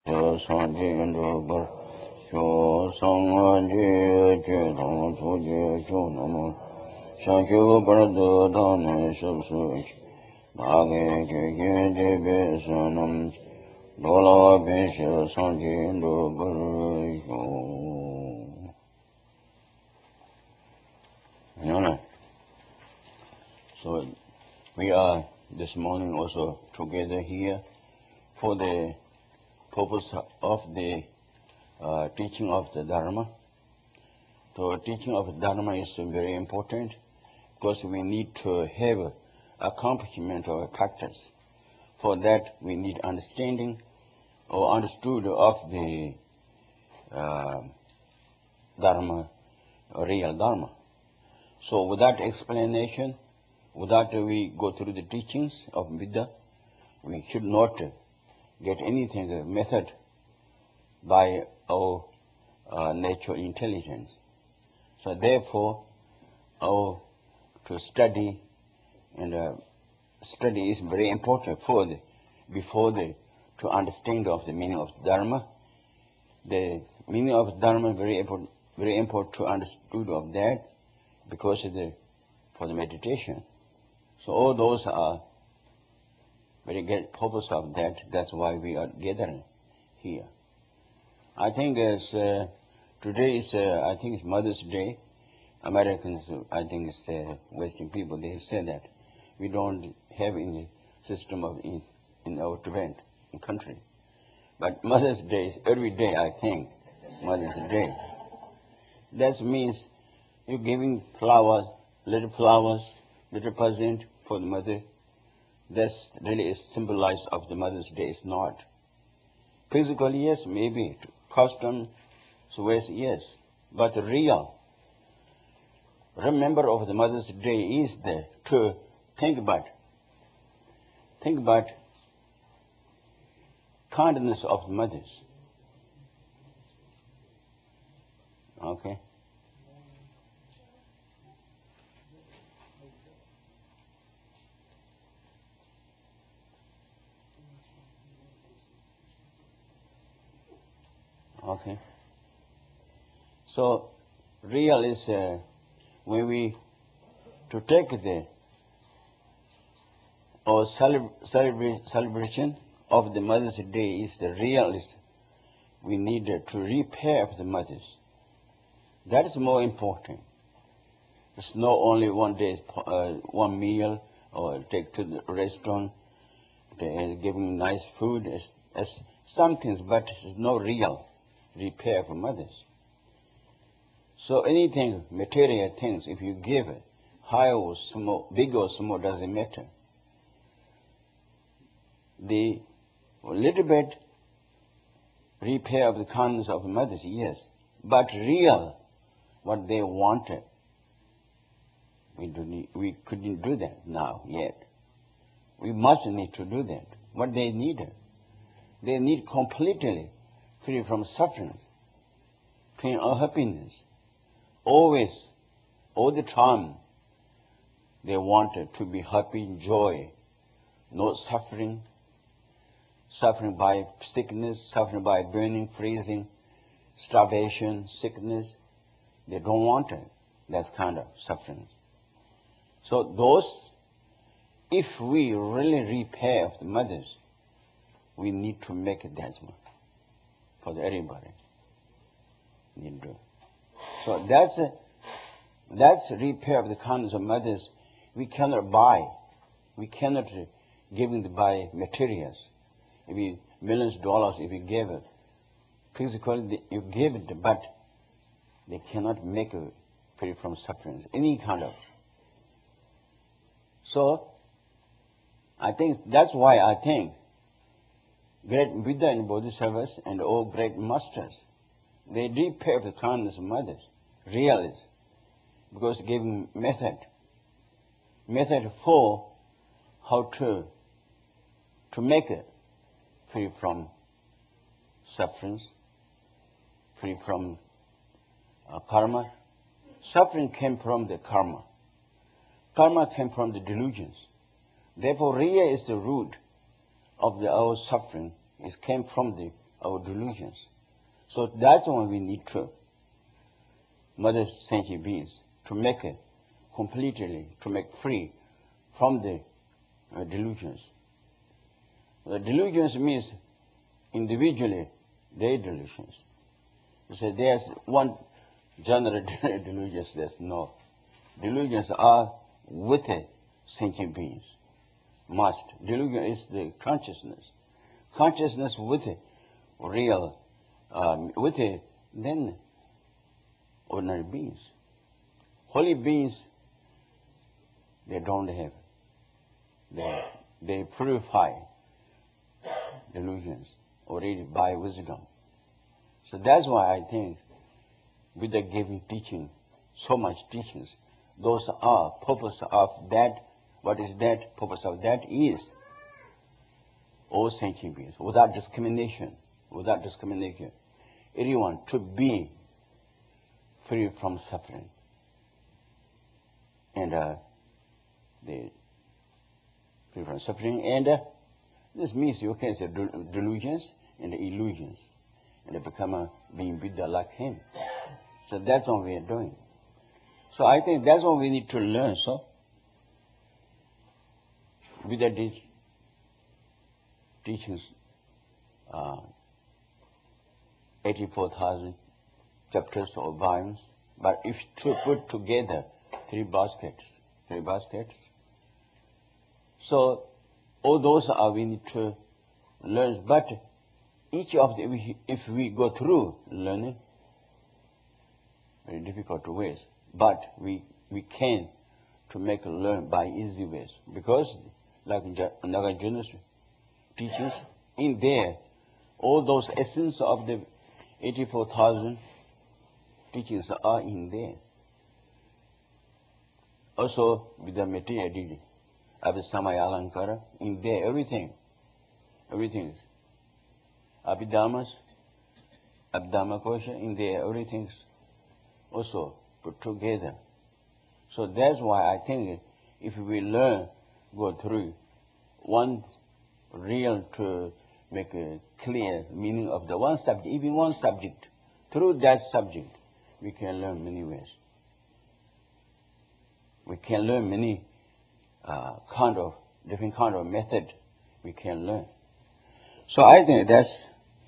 上进这个学生啊，这种出去就那么上学不得他们是不是？那个这边是能罗拉边是上进这个有，you So we are this morning also together here for the purpose of the teaching of the Dharma. So teaching of Dharma is very important because we need to have accomplishment of practice. For that we need understanding or understood of the Dharma, real Dharma. So without explanation, without we go through the teachings of Buddha, we should not get anything, method by our natural intelligence. So therefore, to study and study is very important to understand of the meaning of Dharma. The meaning of Dharma is very important to understood of that because for the meditation. So all those are very great purpose of that. That's why we are gathering here. I think today is I think it's Mother's Day. Americans, I think it's Western people, they say that we don't have any system of in our Tibet country. But Mother's Day is every day, I think, Mother's Day. That means you're giving flowers, little present for the mother. That's really is symbolized of the Mother's Day. It's not. Physically, yes, maybe. Custom, so yes. But real. Remember of the Mother's Day is to think about kindness of mothers. Okay. Okay. So real is when we to take the or celebration of the Mother's Day is the real is we need to repair the mothers. That is more important. It's not only one day, one meal, or take to the restaurant, giving nice food. It's some things, but it's not real repair for mothers. So anything, material things, if you give it, high or small, big or small, doesn't matter. The little bit repair of the kindness of mothers, yes, but real, what they wanted, we couldn't do that now yet. We must need to do that. What they needed, they need completely free from suffering, pain or happiness. Always, all the time, they wanted to be happy, joy, no suffering, suffering by sickness, suffering by burning, freezing, starvation, sickness. They don't want it, that kind of suffering. So those, if we really repair the mothers, we need to make it that one for everybody. Need to. So that's repair of the kindness of mothers. We cannot buy. We cannot give it by materials. If you millions of dollars, if you give it, physically you give it, but they cannot make it free from suffering, any kind of. So I think that's why I think great Buddha and Bodhisattvas and all great masters, they repair the kindness of mothers, really, because giving method for how to make it free from sufferings, free from karma. Suffering came from the karma. Karma came from the delusions. Therefore, Riya is the root of our suffering. It came from the our delusions. So that's why we need to, mother sentient beings, to make it completely, to make free from the delusions. The delusions means individually their delusions. So there's one general delusions, there's no. Delusions are with sentient beings. Must. Delusion is the consciousness. Consciousness with real, then ordinary beings. Holy beings, they don't have. They purify delusions already by wisdom. So that's why I think Buddha giving teaching, so much teachings, those are purpose of that. What is that? Purpose of that is all sentient beings, without discrimination, everyone to be free from suffering. And free from suffering, and this means you can say delusions and illusions, and they become being Buddha like him. So that's what we are doing. So I think that's what we need to learn. So Buddha did teachings, 84,000 chapters or volumes, but if to put together three baskets, so all those are we need to learn, but each of them, if we go through learning, very difficult ways, but we can to make learn by easy ways, because like Nagarjuna's teachings, in there, all those essence of the 84,000 teachings are in there. Also, with the material Abhisamaya Alankara, in there, everything is. Abhidhammas, Abhidhamma Kosha, in there, everything's also put together. So that's why I think if we learn, go through one real to make a clear meaning of the one subject, even one subject, through that subject, we can learn many ways. We can learn many different kind of method we can learn. So I think that's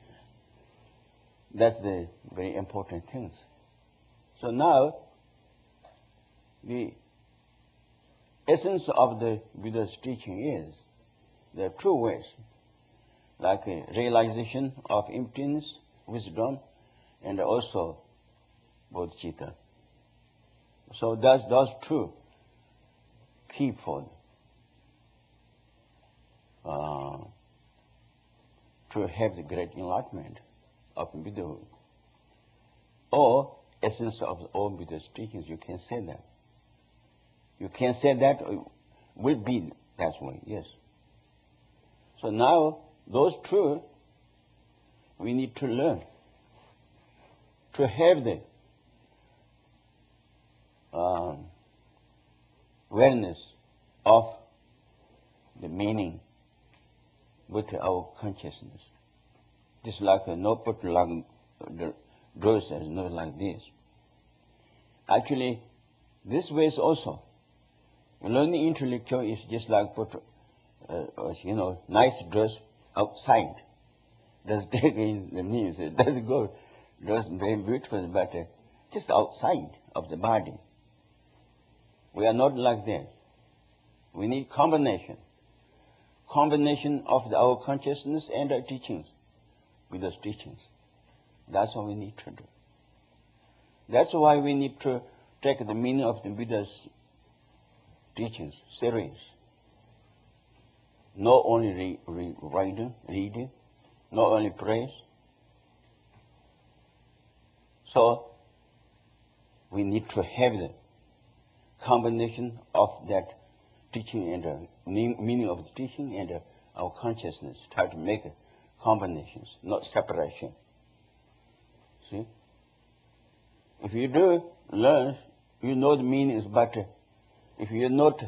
the very important things. So now, the essence of the Buddha's teaching is there are two ways, like a realization of emptiness, wisdom, and also bodhicitta. So that's those two key for to have the great enlightenment of Buddhahood, or essence of all Buddha's teachings. You can say that. You can say that will be that way, yes. So now, those two, we need to learn to have the awareness of the meaning with our consciousness. Just like a notebook, like the verse is not like this. Actually, this way is also learning intellectual is just like put, nice dress outside. Does take in the means it doesn't go dress very beautiful, but just outside of the body. We are not like that. We need combination of our consciousness and our teachings, Buddha's teachings. That's what we need to do. That's why we need to take the meaning of the Buddha's teachings serious. Not only reading, not only praise. So we need to have the combination of that teaching and the meaning of the teaching and our consciousness. Try to make combinations, not separation. See? If you do learn, you know the meanings, but if you not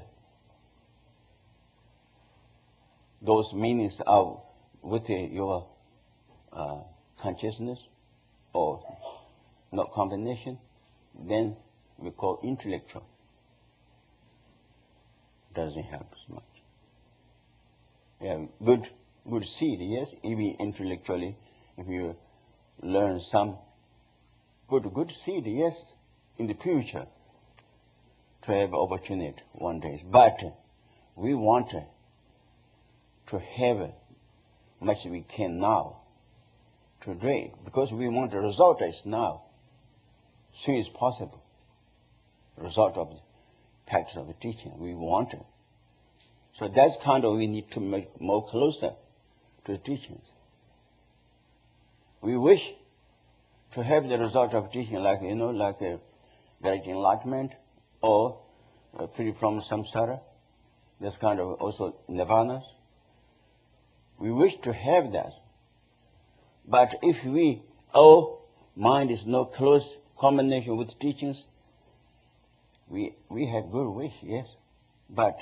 those meanings are with your consciousness or no combination, then we call intellectual. Doesn't help as much. Yeah, good seed, yes, even intellectually, if you learn some good seed, yes, in the future, to have opportunity one day. But we want to have much we can now today, because we want the result is now, soon as possible. Result of the practice of the teaching, we want it. So that's kind of we need to make more closer to the teachings. We wish to have the result of teaching, like direct enlightenment or free from samsara. That's kind of also nirvana. We wish to have that. But if our mind is no close combination with teachings, we have good wish, yes, but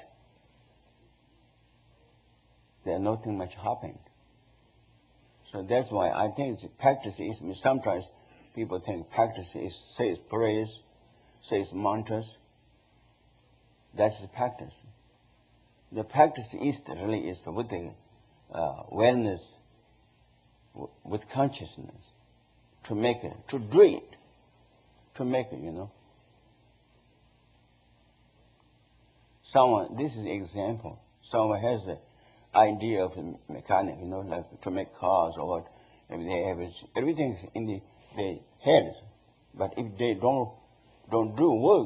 there's nothing much happened. So that's why I think practice is, sometimes people think practice is says prayers, says mantras. That's the practice. The practice is really is with the awareness, with consciousness, to make it, to do it, to make it, Someone, this is an example. Someone has the idea of a mechanic, like to make cars or what. If they have everything in their heads, but if they don't do work,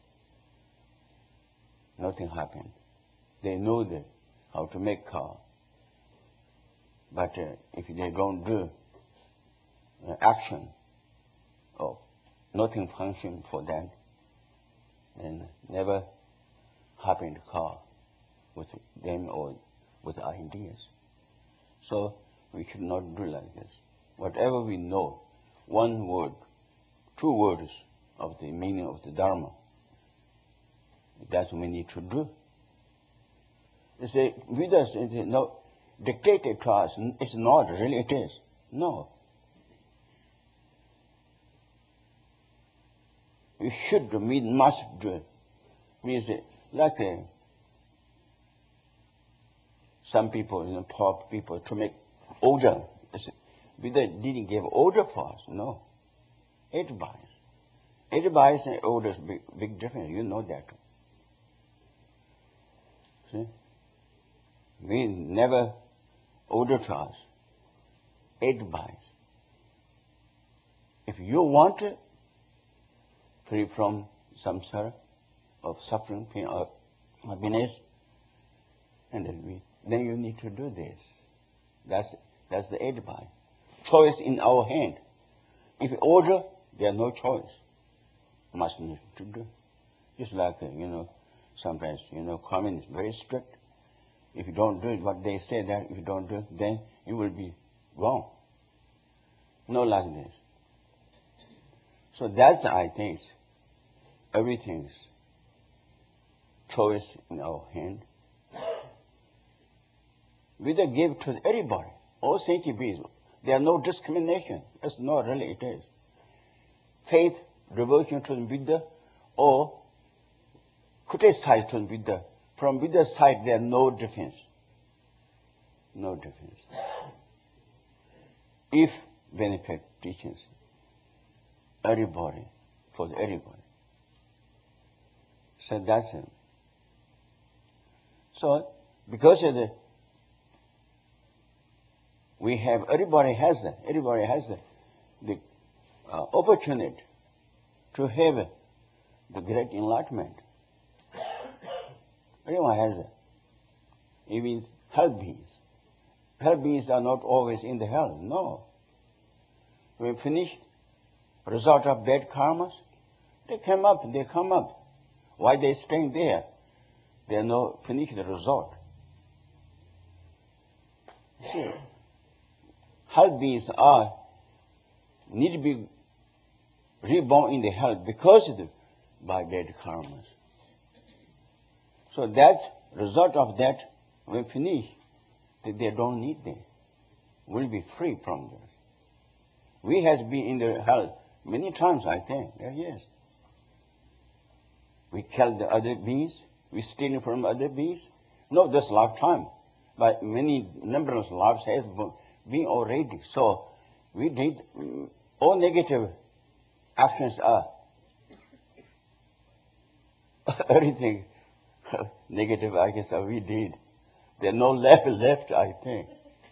nothing happens. They know how to make car, but if they don't do action, or nothing function for them, then never happen to car with them or with ideas. So we should not do like this. Whatever we know, one word, 2 words of the meaning of the Dharma, that's what we need to do. You say, Vedas is not dictated to us. It's not, really it is. No. We should do, we must do. We say, like some people, poor people, to make order. Buddha didn't give order for us, no. Advice. Advice and order is big difference. You know that. See? We never order to us. Advice. If you want to free from samsara, of suffering, pain, or happiness, and then you need to do this. That's the advice. Choice in our hand. If order, there's no choice. Must need to do. Just like, sometimes, communists very strict. If you don't do it, what they say that if you don't do it, then you will be wrong. No like this. So that's, I think, everything's choice in our hand. We don't give to everybody, all sentient beings. There are no discrimination. That's not really it is. Faith, devotion to the Buddha, or criticize to the Buddha. From Buddha's side, there are no difference. No difference. If benefit teachings, everybody, for everybody. So that's it. So, because of everybody has the opportunity to have the great enlightenment. Everyone has it. Even hell beings. Hell beings are not always in the hell, no. When finished, result of bad karmas, they come up. Why they staying there? They are not finished the result. See, hell beings need to be reborn in the hell because by bad karmas. So that's result of that. When finished, they don't need them. Will be free from this. We has been in the hell many times, I think. Yes. We kill the other beings. We steal from other beings. Not this lifetime, but many numberless lives has been already. So we did all negative actions are everything negative, I guess, we did. There's no level left, I think.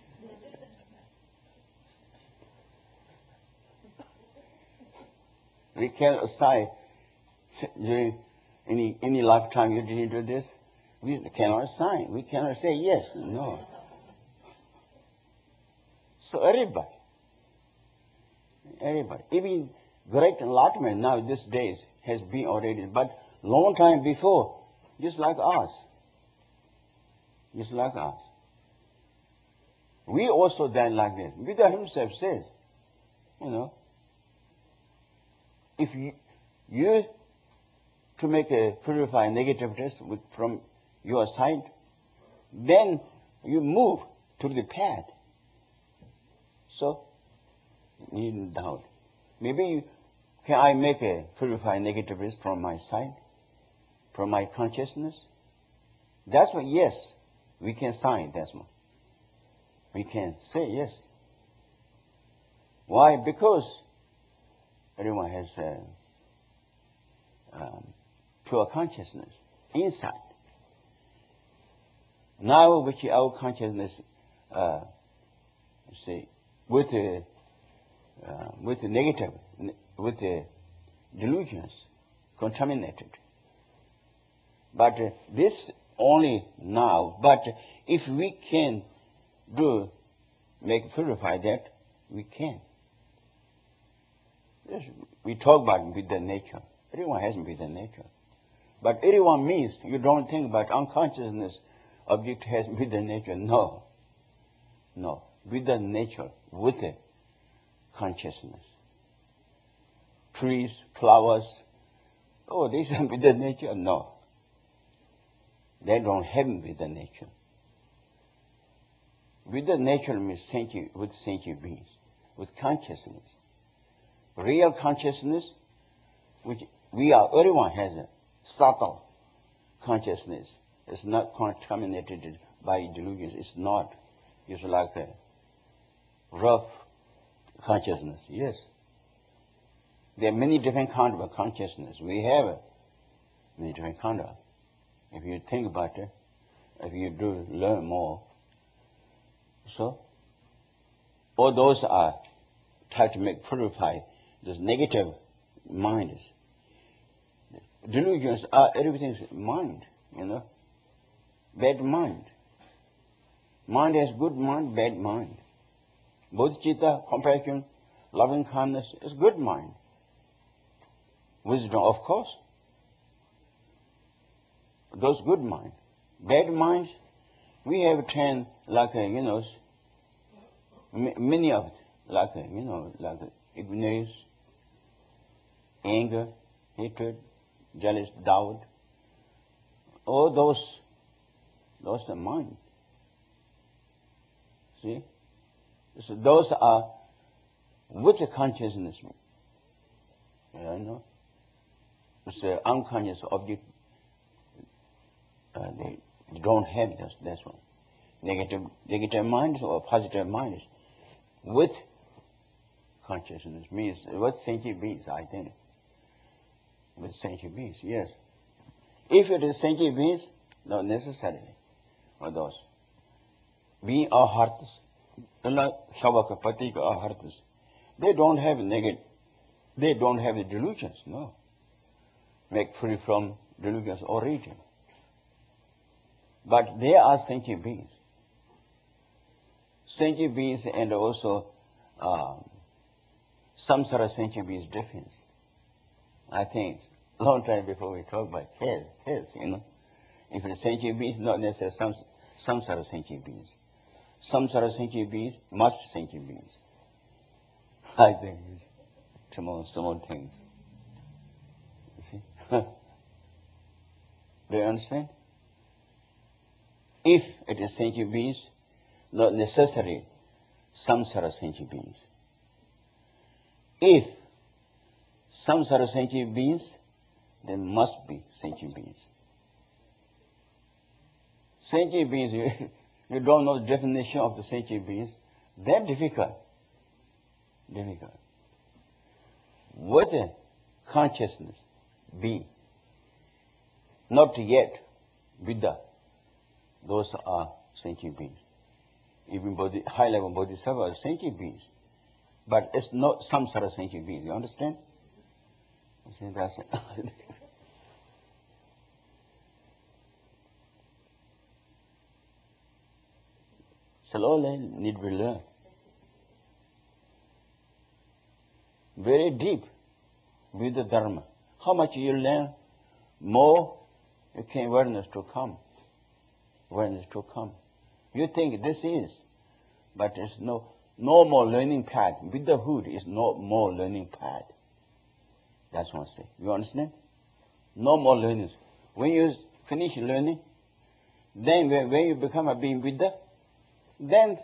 We can't assign during any lifetime you didn't do this. We cannot assign. We cannot say yes, no. So everybody, even great enlightenment now these days has been already, but long time before, just like us. Just like us. We also done like this. Buddha himself says, if you to make a purify negativeness from your side, then you move to the path. So, need doubt. Maybe can I make a purify negativeness from my side, from my consciousness? That's what, yes, we can sign, that's what. We can say yes. Why? Because everyone has pure consciousness inside. Now, which our consciousness, with the negative, with the delusions, contaminated. But this only now. But if we can purify that, we can. Yes, we talk about Buddha nature. Everyone has Buddha nature. But everyone means you don't think about unconsciousness object has Buddha nature. No. No. Buddha nature with the consciousness. Trees, flowers, these are Buddha nature? No. They don't have Buddha nature. Buddha nature means with sentient beings, with consciousness. Real consciousness, which everyone has a subtle consciousness. It's not contaminated by delusions. It's not. It's like a rough consciousness. Yes. There are many different kinds of consciousness. We have many different kinds of. If you think about it, if you do learn more, so all those are try to purify those negative minds. Delusions are everything's mind, bad mind. Mind has good mind, bad mind. Bodhicitta, compassion, loving kindness is good mind. Wisdom, of course. Those good mind. Bad minds, we have 10, like, many of it, like, like ignorance, anger, hatred, jealous, doubt. All those are mind. See? So those are with the consciousness. It's the unconscious object. They don't have this. That's one. Negative minds or positive minds with consciousness means what sentient beings, I think. With sentient beings, yes. If it is sentient beings, not necessarily. Or those. Being our hearts, Shavaka, Patika, our hearts, they don't have they don't have the delusions, no. Make free from delusions already. But they are sentient beings. Sentient beings and also samsara sentient beings difference. I think a long time before we talk about heads, If it's sentient beings, not necessarily samsara sentient beings. Samsara sentient beings, must sentient beings. I think it's small things. You see? Do you understand? If it is sentient beings, not necessarily samsara sentient beings. If samsara sentient beings, there must be sentient beings. Sentient beings, you don't know the definition of the sentient beings, they're difficult. Difficult. What a consciousness be? Not yet Buddha. Those are sentient beings. Even high-level bodhisattva are sentient beings. But it's not samsara sentient beings. You understand? I say that's it. Slowly need to learn. Very deep with the Dharma. How much you learn, more you can awareness to come. Awareness to come. You think this is, but it's no more learning path. Buddhahood is no more learning path. That's what I say. You understand? No more learning. When you finish learning, then when you become a being Buddha, then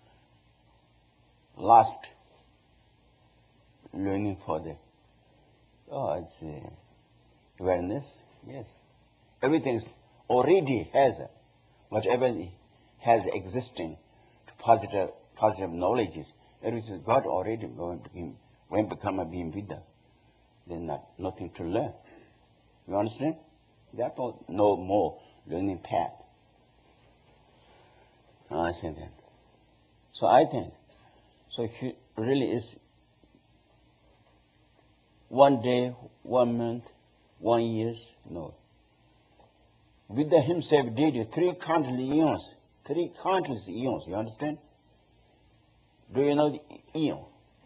last learning for the it's awareness. Yes, everything already has whatever has existing positive knowledges. Everything God already when become a being Buddha. Then nothing to learn. You understand? That's no more learning path. I say that. So I think, so if it really is 1 day, 1 month, 1 year, no. Buddha himself did 3 countless eons. 3 countless eons, you understand? Do you know the eon?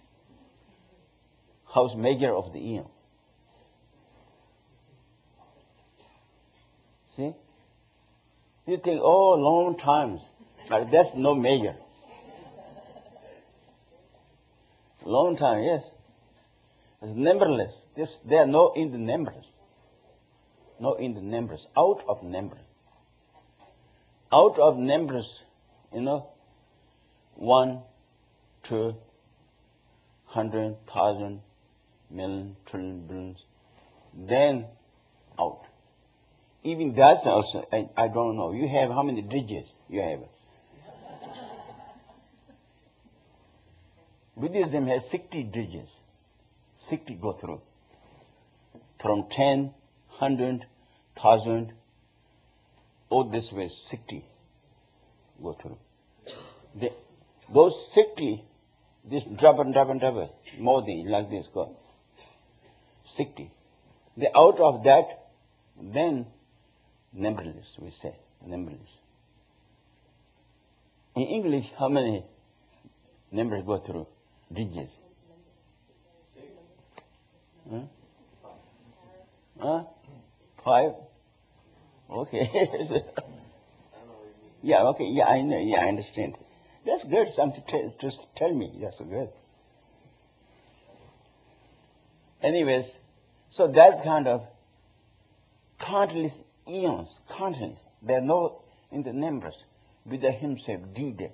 How's measure of the eon? See? You think, oh, long times. But that's no measure. Long time, yes. It's numberless. There are no in the numbers. No in the numbers. Out of numbers. Out of numbers, 1, 2, 100,000, million, trillion, billions. Then out. Even that's also, I don't know. You have how many digits you have? Buddhism has 60 digits. 60 go through. From 10, 100, 1,000, all this way, 60 go through. Those 60, just drop and drop and drop, more than like this, go. 60. Out of that, then numberless, we say, numberless. In English, how many numbers go through? Digits. 5? Okay. Yeah, okay, yeah, I know, yeah, I understand. That's good, something to tell me, that's good. Anyways, so that's kind of countless eons, countless. There are no in the numbers. Buddha himself did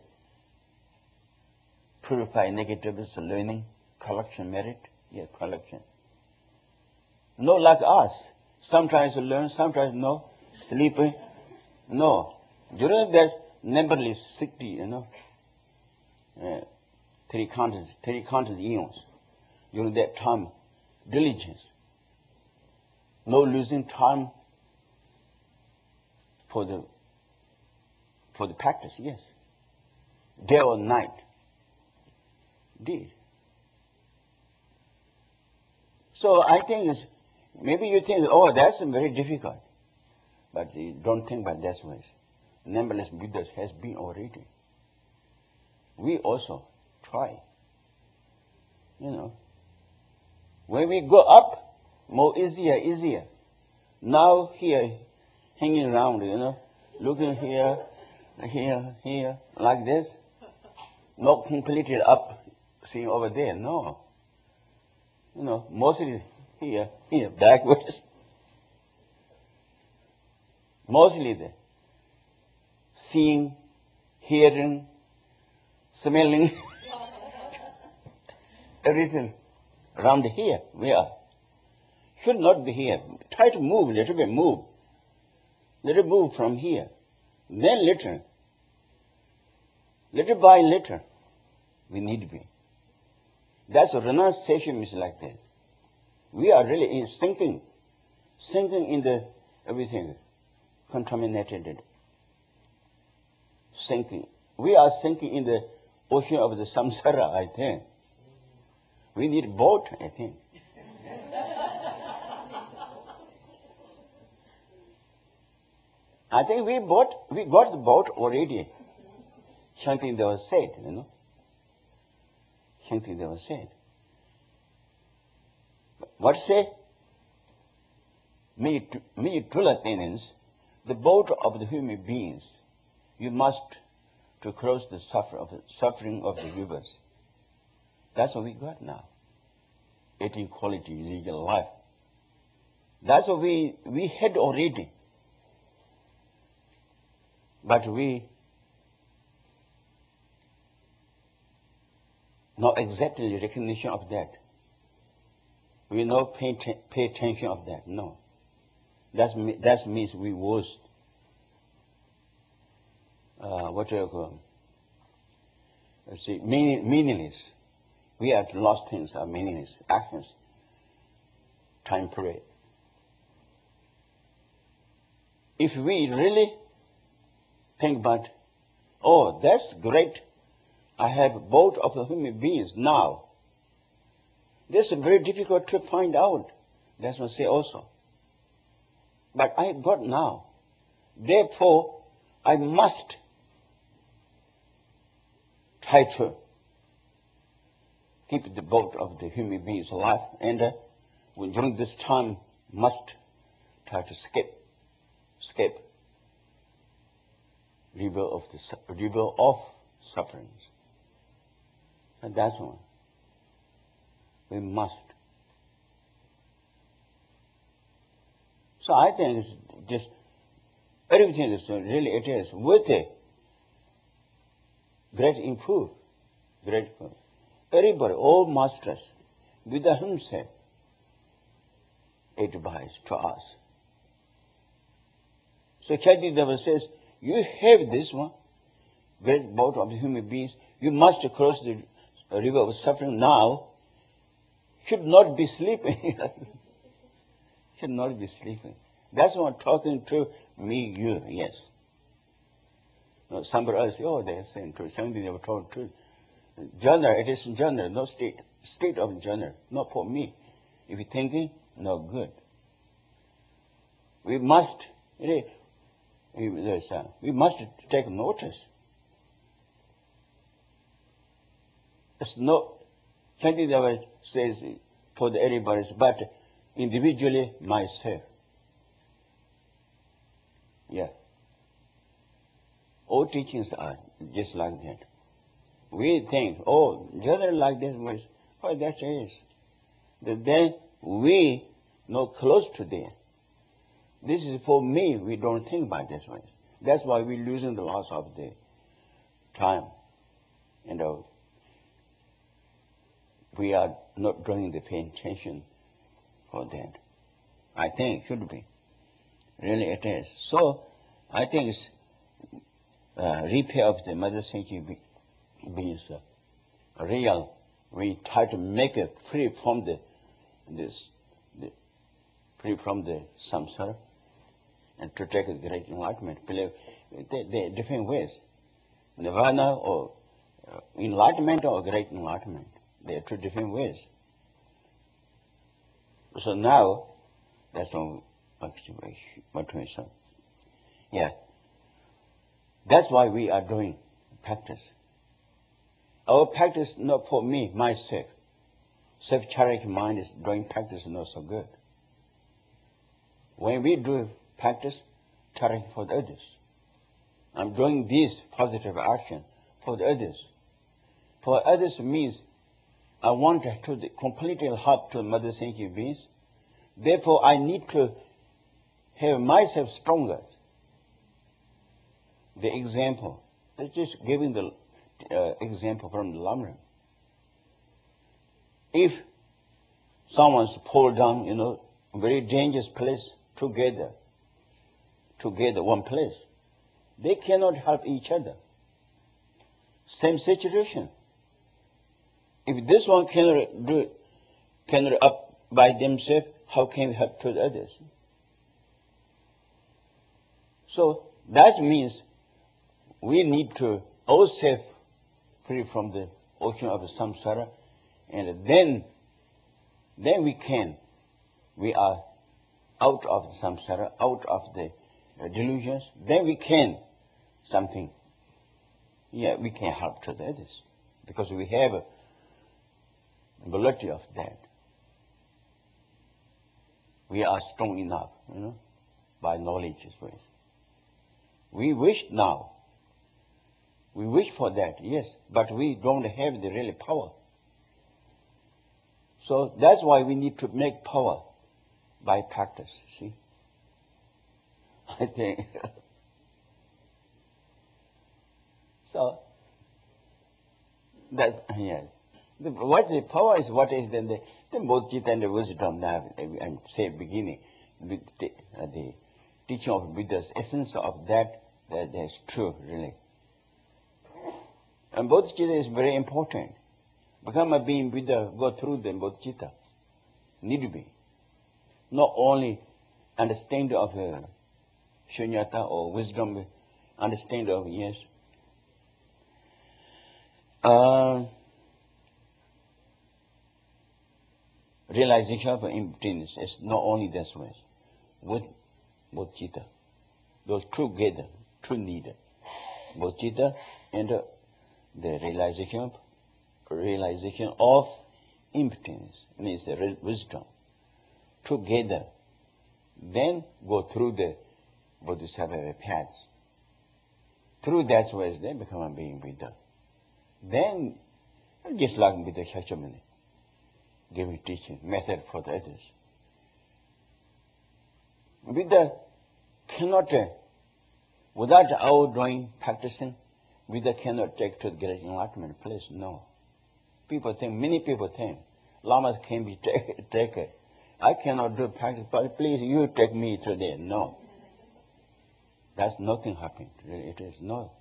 purify negatives, learning, collection, merit, yeah, collection. No like us. Sometimes learn, sometimes no, sleeping, no. During that numberless 60, 3 countless eons. During that time, diligence. No losing time for the practice, yes. Day or night. Did. So I think maybe you think, oh, that's very difficult. But you don't think about that way. Numberless Buddhas has been already. We also try. When we go up, more easier. Now here, hanging around, looking here, like this. Not completely up, seeing over there, no. Mostly here, backwards. Mostly there. Seeing, hearing, smelling, everything. around here, we are. Should not be here. Try to move, little bit move. Little move from here. Then little by little, we need to be. That's renunciation is like this. We are really sinking in the everything, contaminated. Sinking. We are sinking in the ocean of the samsara, I think. We need a boat, I think. I think we got the boat already. Something that was said, you know. Something that was said. What say? Me true attendance, the boat of the human beings, you must to cross the suffering of the rivers. That's what we got now. Eating quality legal life. That's what we had already. But we not exactly recognition of that. We not pay attention of that. No. That means we was what do you call? Let's see, meaningless. We have lost things are meaningless actions. Time period. If we really think about, oh, that's great. I have both of the human beings now. This is very difficult to find out. That's what I say also. But I got now. Therefore, I must try to keep the boat of the human beings alive. And during this time, must try to escape river of sufferings. And that's one. We must. So I think it's just everything is really it is with a great improve. Everybody, all masters, Buddha himself advised to us. So Chaitanya says, you have this one, great boat of the human beings, you must cross the river of suffering now, should not be sleeping. Should not be sleeping. That's what I'm talking to me, you, yes. No, somebody else, oh, they're saying truth. Something they were told truth. Genre, it is genre, no state. State of genre, not for me. If you're thinking, no good. We must, we must take notice. It's not something that says for everybody, but individually myself. Yeah. All teachings are just like that. We think, oh, generally like this was, oh, that is. But then we not close to there. This is for me, we don't think about this way. That's why we're losing the loss of the time. We are not drawing the pay attention for that. I think it should be. Really it is. So I think it's repair of the mother sanctuary means real. We try to make it free from free from the samsara and to take a great enlightenment. There are different ways. Nirvana or enlightenment or great enlightenment. There are two different ways. So now, that's what we say. Yeah. That's why we are doing practice. Our practice not for me, myself. Self-charity mind is doing practice not so good. When we do practice, charity for the others. I'm doing this positive action for the others. For others means I want to completely help to Mother Sankey beings. Therefore, I need to have myself stronger. The example, let's just giving the example from the Lamrim. If someone's pulled down, very dangerous place together, one place. They cannot help each other. Same situation. If this one cannot up by themselves, how can we help to the others? So that means we need to ourselves free from the ocean of samsara, and then we are out of the samsara, out of the delusions, then we can something. Yeah, we can help to the others because we have the ability of that. We are strong enough, by knowledge as well. We wish now. We wish for that, yes, but we don't have the real power. So that's why we need to make power by practice, see? I think. So, that, yes. What the power is, what is then the bodhicitta and the wisdom now, I say beginning, with the teaching of Buddha's essence of that's true, really. And bodhicitta is very important. Become a being Buddha, go through the bodhicitta. Need to be. Not only understand of shunyata or wisdom, understand of, yes. Realization of emptiness is not only this way, with bodhicitta. Those two together, two needed. Bodhicitta and the realization of impotence means the wisdom. Together, then go through the bodhisattva paths. Through that way, they become a being Buddha. Then, just like Buddha Shakyamuni, giving teaching, method for the others. Buddha cannot, without our doing, practicing, Buddha cannot take to the great enlightenment place, no. Many people think, lamas can be taken. I cannot do practice, but please, you take me to there. No. That's nothing happened. It is no.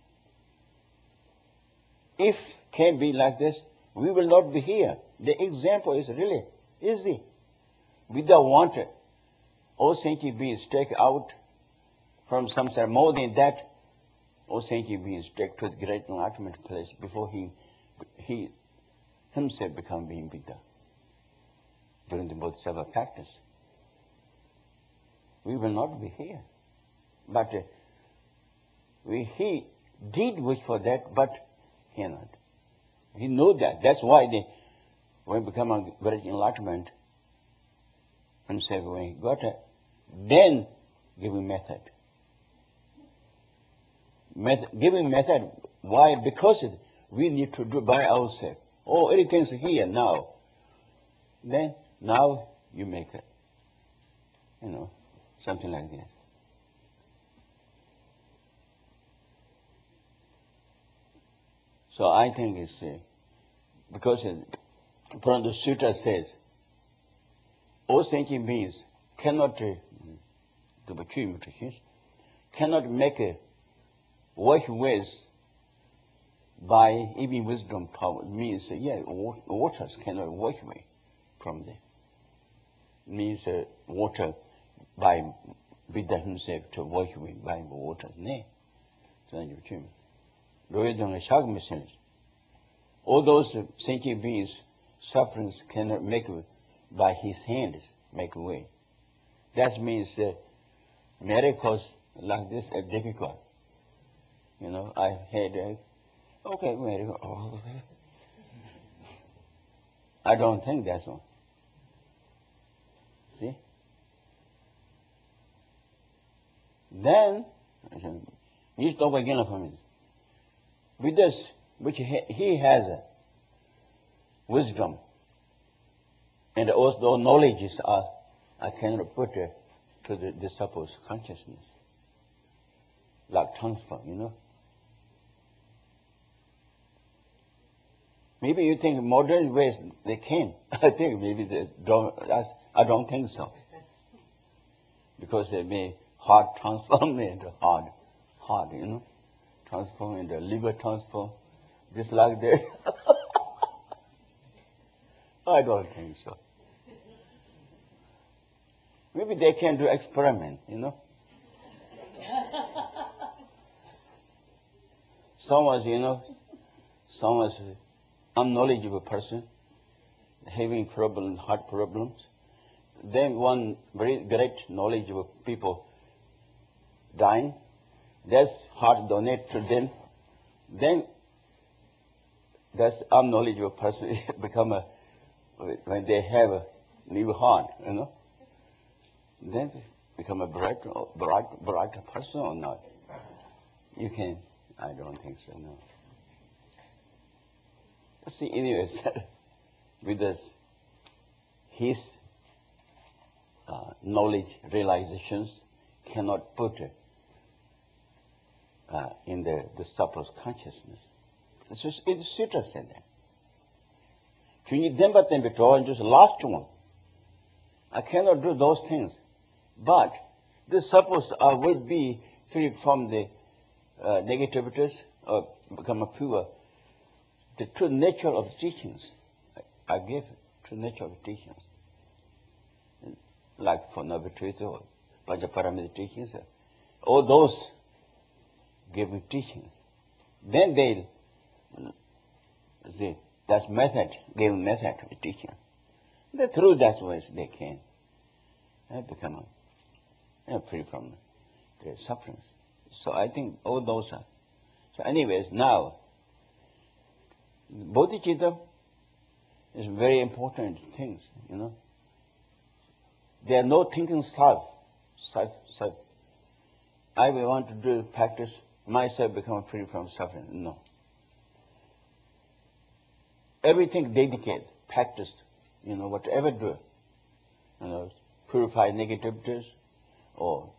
If can be like this, we will not be here. The example is really easy. Buddha wanted all sentient beings take out from samsara. More than that, all sentient beings take to the great enlightenment place before he himself become being Buddha during the bodhisattva practice. We will not be here. But he did wish for that, but cannot. He knew that. That's why when he become a great enlightenment, himself when he got it, then giving method. Giving method. Why? Because we need to do by ourselves. Oh, everything's here now. Then now you make it. Something like that. So I think it's because the Sutta says, all sentient beings cannot cannot make a wash ways by even wisdom power. It means waters cannot wash away from there. It means water by Buddha himself to wash away by water. No. All those sentient beings' sufferings cannot make by his hands make away. That means miracles like this are difficult. I had okay, miracle. Oh. I don't think that's all. See? Then you stop again for a minute. With this, which he has wisdom, and also knowledges I cannot put to the disciples' consciousness, like transfer, Maybe you think modern ways they can. I think maybe they don't. I don't think so. Because they may heart transform into heart, transform into liver transform, this like that. I don't think so. Maybe they can do experiment, Someone's unknowledgeable person having heart problems. Then one very great knowledgeable people dying. That's heart donated to them. Then that's unknowledgeable person become when they have a new heart, then become a bright person or not? You can. I don't think so. No. See, anyways, with his knowledge realizations cannot put in the subtle consciousness. It's Sutra said that. Just the last one. I cannot do those things. But this suppose I would be free from the negativities or become a pure. The true nature of teachings, I give true nature of teachings. Like for Navatrita or Vajraparamita teachings, all those giving teachings. Then that's method, giving method of teaching. Through that ways they can become free from their sufferings. So I think all those are. So anyways, now, bodhicitta is very important things, There are no thinking self. I will want to do practice, myself become free from suffering. No. Everything dedicated, practiced, whatever do, purify negativities or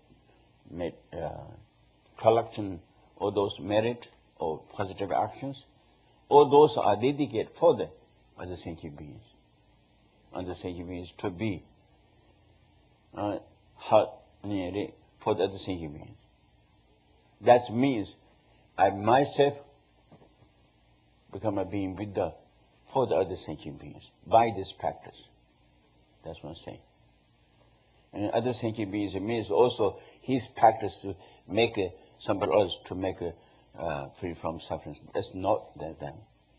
collection all those merit or positive actions, all those are dedicated for the other sentient beings. Other sentient beings to be for the other sentient beings. That means I myself become a being Buddha for the other sentient beings by this practice. That's what I'm saying. And other sentient beings, it means also his practice to make somebody else to make free from suffering. That's not that.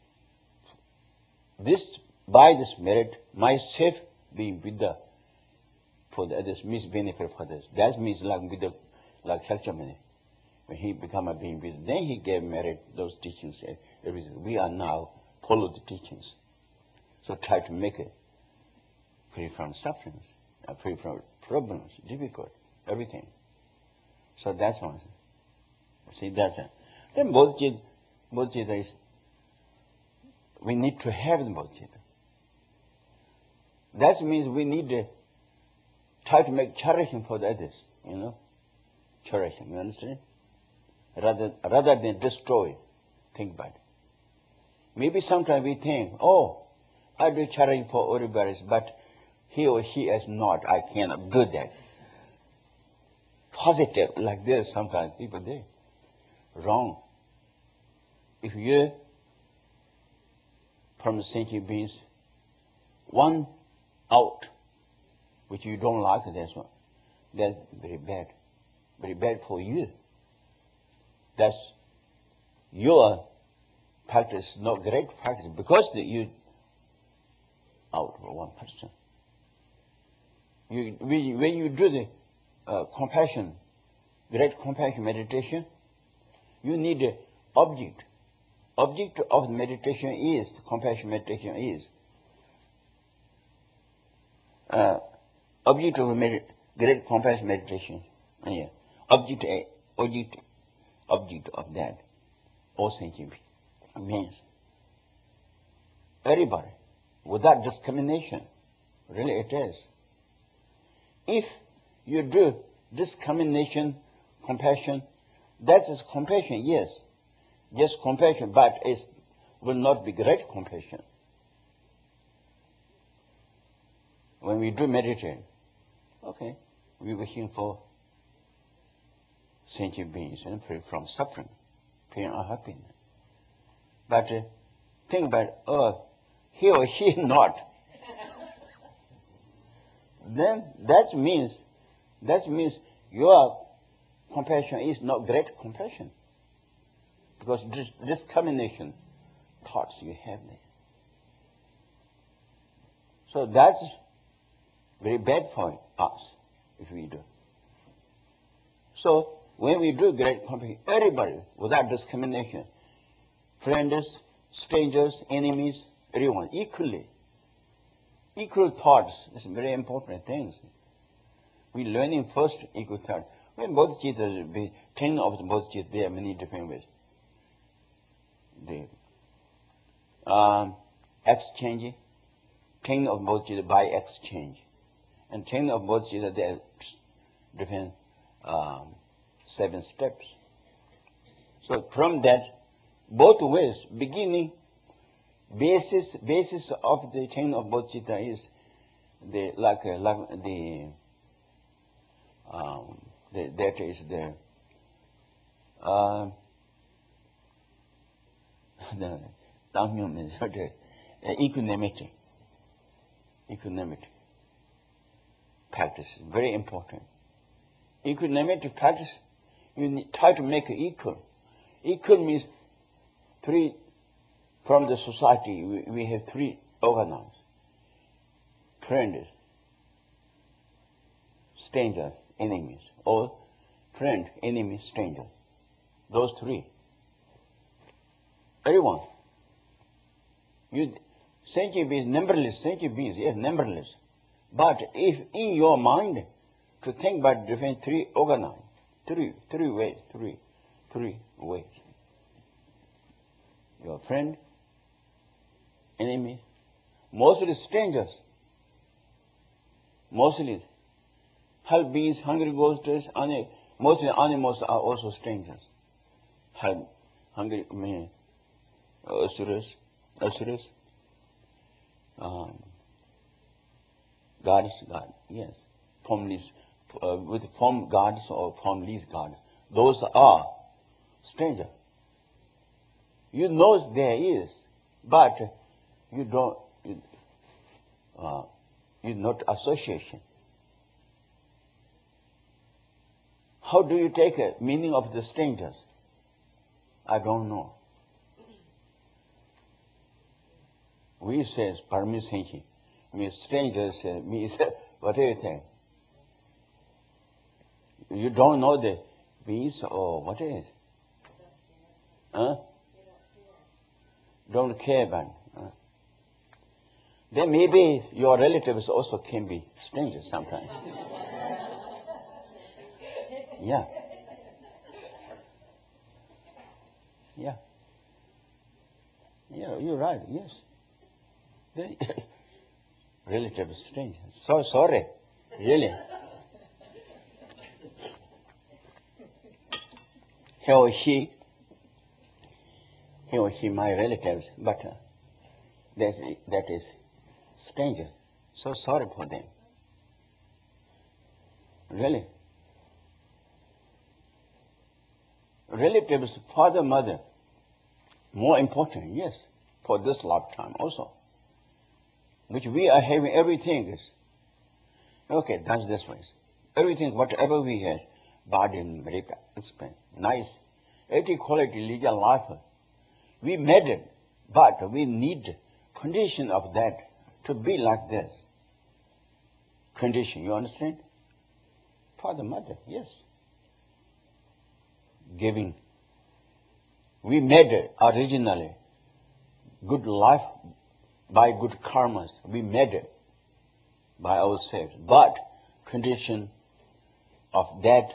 By this merit, myself being Buddha for the others, means benefit for others. That means like Buddha, like Shakyamuni. When he became a being Buddha, then he gave merit, those teachings, everything. We are now follow the teachings. So try to make it free from sufferings, free from problems, difficult, everything. So that's one. See, that's it. Then bodhicitta is, we need to have the bodhicitta. That means we need to try to make cherishing for the others, cherishing, you understand? Rather than destroy, think about it. Maybe sometimes we think, I do cherishing for everybody, but he or she is not, I cannot do that. Positive, like this, sometimes people do. Wrong. If you, from the sentient beings, one out, which you don't like, that's very bad for you. That's your practice, not great practice, because you out for one person. When you do the compassion, great compassion meditation, you need an object. Object of the meditation is, compassion meditation is, object of great compassion meditation. Yeah. Object of that, all sentient means everybody, without discrimination. Really it is. If you do discrimination, compassion, that is compassion, yes. Just compassion, but it's will not be great compassion. When we do meditate, okay, we wishing for sentient beings and free from suffering, pain or happiness. But think about, oh, he or she not. Then that means your compassion is not great compassion. Because this discrimination thoughts you have there. So that's very bad for us if we do. So when we do great compassion, everybody without discrimination, friends, strangers, enemies, everyone equally. Equal thoughts is very important things. We learning first equal thought. When Bodhicitta be trained of the Bodhicitta, there are many different ways. The exchange, training of Bodhicitta by exchange. And training of Bodhicitta, there are different 7 steps. So from that, both ways, beginning, basis of the training of Bodhicitta is that is the equanimity. Equanimity practice is very important. Equanimity practice, you try to make it equal. Equal means 3, from the society, we have 3 organized. Friends, strangers, enemies, or friend, enemy, stranger. Those 3. Everyone. Sentient beings, numberless sentient beings, yes, numberless. But if in your mind to think about different 3 organized, 3 ways, 3 ways. Your friend, enemy, mostly strangers, mostly help beings, hungry ghosts, mostly animals are also strangers. Hungry, asuras, gods, yes, formless, with form gods or formless gods. Those are strangers. You know there is, but you don't, you not association. How do you take a meaning of the strangers? I don't know. We say paramissenshi, means strangers, means what do you think? You don't know the beings or what is? Huh? Don't care about it. Then maybe your relatives also can be strangers sometimes. Yeah. Yeah. Yeah, you're right, yes. Relatives strangers. So sorry. Really. He or she, my relatives, but that is stranger. So sorry for them. Really. Relatives, father, mother, more important, yes, for this lifetime also. Which we are having everything is, okay, that's this way. Everything, whatever we have, body, America, expense, nice, every quality, legal life, we made it, but we need condition of that to be like this. Condition, you understand? Father, mother, yes. Giving. We made it originally. Good life by good karmas. We made it by ourselves. But condition of that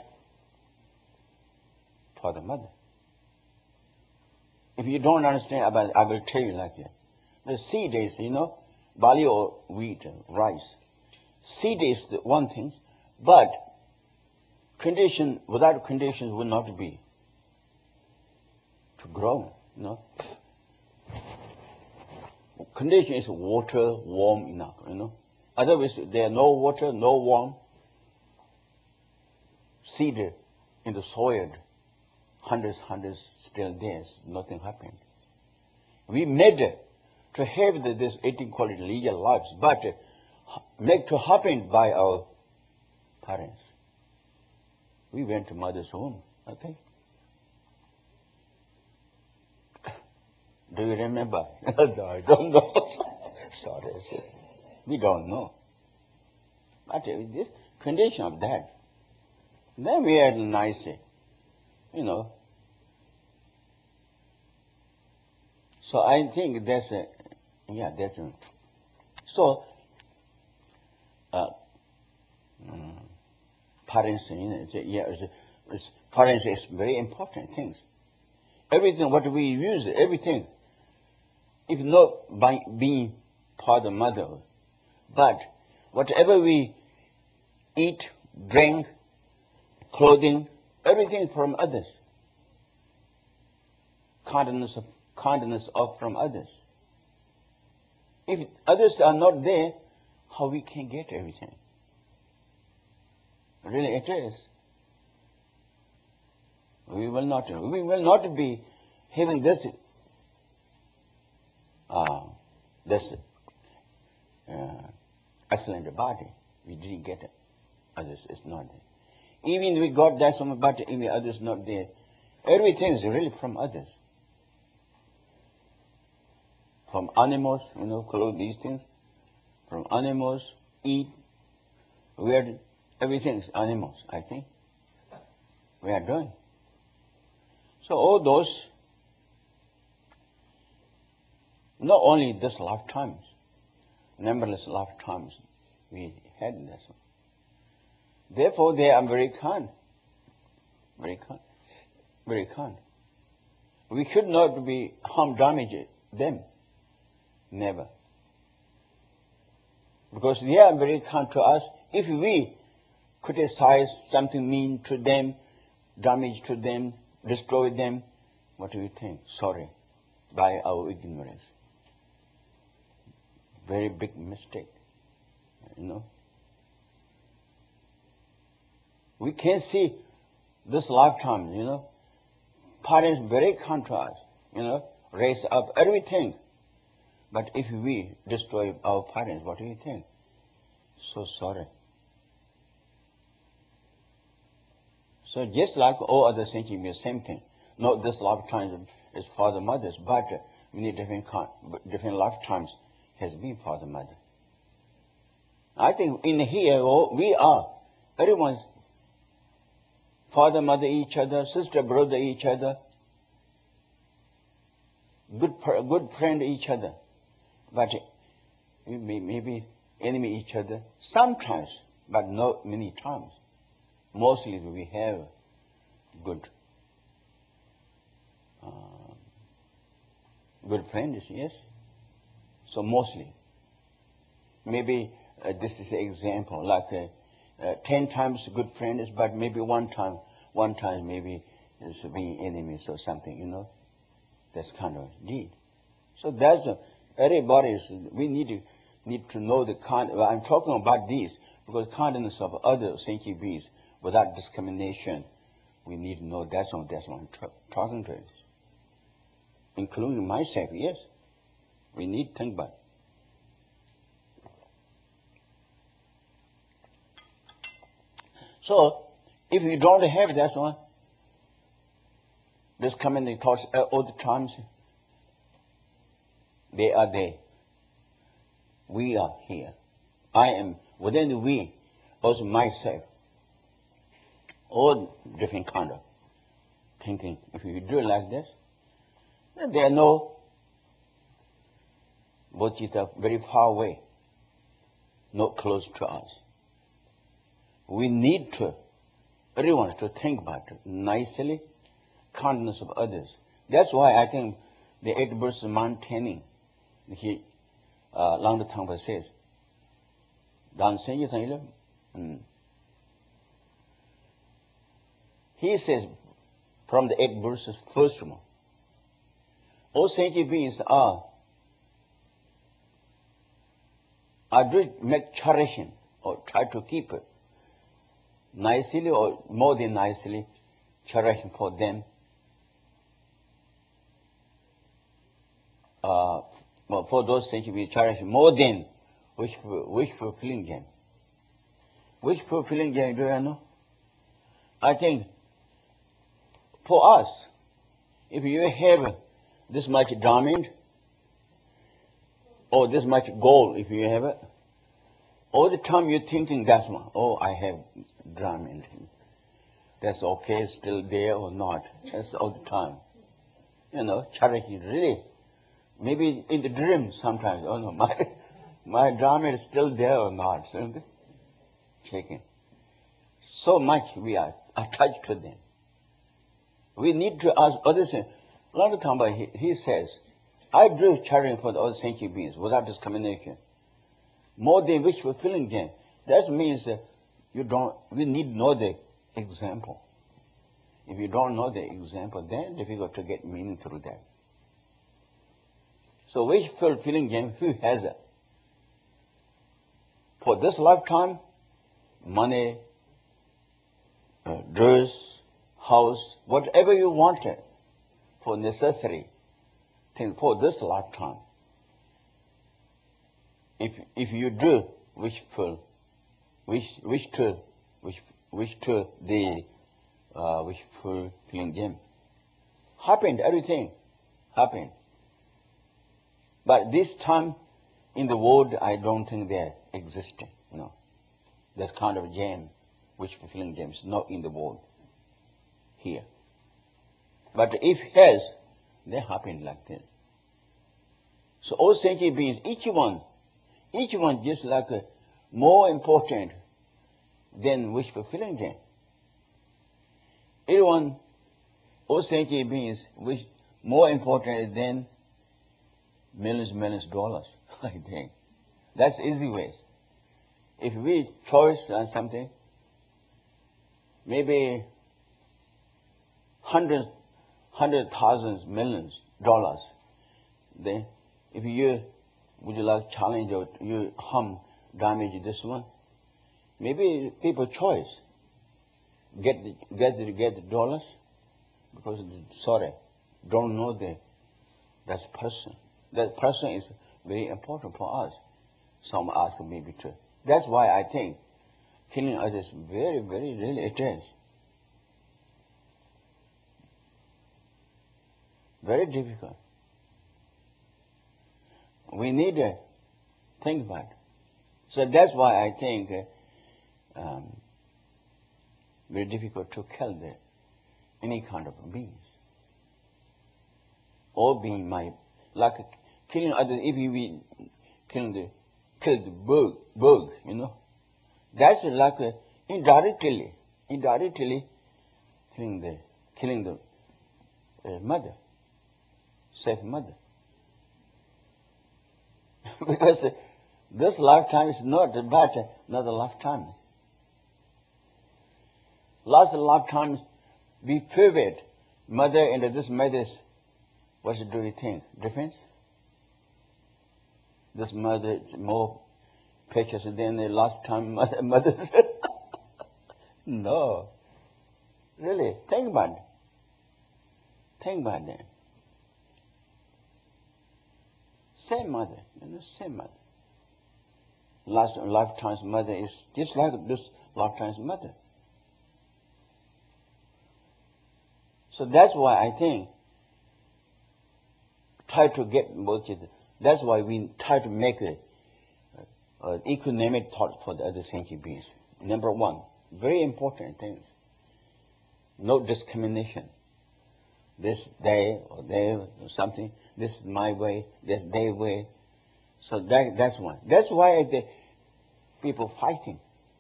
father, mother. If you don't understand about it, I will tell you like that. The seed is, barley or wheat, rice. Seed is the one thing, but condition, without conditions will not be to grow, condition is water warm enough, Otherwise, there are no water, no warm, seed in the soil, hundreds still there, nothing happened. We made to have this 18 quality legal lives, but make to happen by our parents. We went to mother's home, I think. Do you remember? No, I don't know. Sorry, sister. We don't know. But this condition of that. Then we had nice, So I think that's so parents, parents is very important things. Everything what we use, everything, if not by being father, mother, but whatever we eat, drink, clothing, everything from others. Kindness of from others. If others are not there, how we can get everything? Really it is. We will not be having this excellent body. We didn't get it. Others is not there. Even we got that some, but even others not there. Everything is really from others. From animals, clothes, these things. From animals, eat, wear, everything is animals, I think. We are doing. So all those, not only this lifetimes, numberless lifetimes we had this one. Therefore, they are very kind. Very kind. Very kind. We should not be damage them. Never. Because they are very kind to us. If we criticize something mean to them, damage to them, destroy them, what do you think? Sorry. By our ignorance. Very big mistake. We can see this lifetime, parents very kind to us, raise up everything. But if we destroy our parents, what do you think? So sorry. So just like all other thinking, the same thing. Not this lifetime is father, mothers, but we need different lifetimes has been father, mother. I think in here we are, everyone's father, mother, each other, sister, brother, each other, good friend, each other. But we maybe enemy each other sometimes, but not many times. Mostly we have good friends, yes. So mostly, maybe this is an example, like 10 times good friends, but maybe one time maybe it's being enemies or something, That's kind of need. So that's we need to know the kind. I'm talking about this because kindness of other thinking beings without discrimination. We need to know that's what I'm talking to. Including myself, yes. We need to think about it. So, if you don't have that one, this coming thoughts all the times, they are there. We are here. I am within the we, also myself. All different kind of thinking. If you do it like this, then there are no Bodhicitta very far away, not close to us. We need to, everyone to think about it nicely, kindness of others. That's why I think the 8 verses maintaining, Langda Tangpa says, he says from the 8 verses, first one, all sentient beings are I do make cherishing or try to keep it nicely or more than nicely, cherishing for them. For those things we cherish more than wish fulfilling them. Wish fulfilling them, do you know? I think for us, if you have this much diamond or this much gold, if you have it, all the time you're thinking that one, oh, I have diamond. That's okay, still there or not. That's all the time. You know, charity really. Maybe in the dream sometimes, oh no, my diamond is still there or not. Checking. So much we are attached to them. We need to ask others. Lord Kamba, he says, I do charity for the other sentient beings without discrimination. More than wish fulfilling them. That means we need to know the example. If you don't know the example, then difficult to get meaning through that. So wish fulfilling them, who has it? For this lifetime, money, dress, house, whatever you wanted for necessary thing for this lifetime. If you do wish to the wishful them, happened, everything happened. But this time in the world, I don't think they're existing. That kind of gem, wish fulfilling gems, not in the world here. But if has, they happen like this. So all sentient beings, each one just like more important than wish fulfilling gem. Everyone, all sentient beings, wish more important than millions of dollars. I think that's easy ways. If we choose on something, maybe hundred thousands, millions dollars. Then, if would you like challenge or you harm, damage this one? Maybe people choice get the dollars because don't know that person. That person is very important for us. Some ask maybe too. That's why I think killing others very, very really it is. Very difficult. We need to think about it. So that's why I think very difficult to kill any kind of beings. All being like killing others. If you be kill the bird, that's like indirectly killing the mother, safe mother. Because this lifetime is not about another lifetime. Last lifetime we pivot mother and this mother's. What do you think? Difference? This mother is more precious than the last time mothers. No. Really, think about it. Think about that. Same mother, same mother. Last lifetime's mother is just like this lifetime's mother. So that's why I think try to get motivated. That's why we try to make an economic thought for the other sentient beings. Number one, very important things. No discrimination. This they or they or something. This is my way. This their way. So that's one. That's why the people fighting.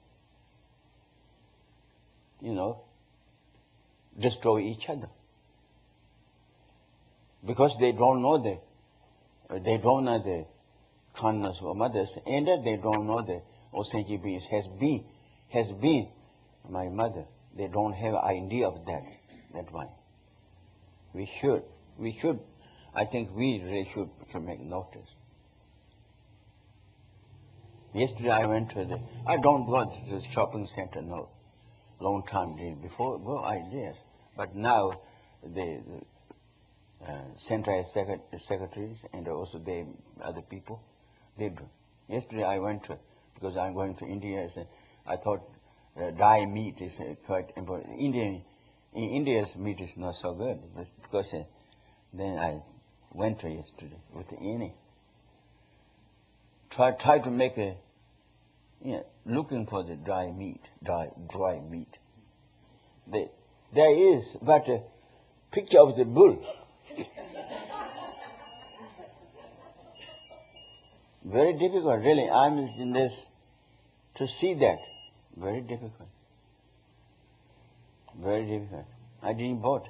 Destroy each other. Because they don't know the kindness of mothers, and they don't know the sentient beings has been my mother. They don't have idea of that one. We should. I think we really should make notice. Yesterday I went to I don't go to the shopping center, no. Long time before, well, I did. But now the central secretaries and also the other people, they do. Yesterday I went to, because I'm going to India, I thought dry meat is quite important. India's meat is not so good, because then I went to yesterday with Annie. Try to make looking for the dry meat. There is, but a picture of the bull. Very difficult, really. I'm in this to see that. Very difficult. Very difficult. I didn't vote.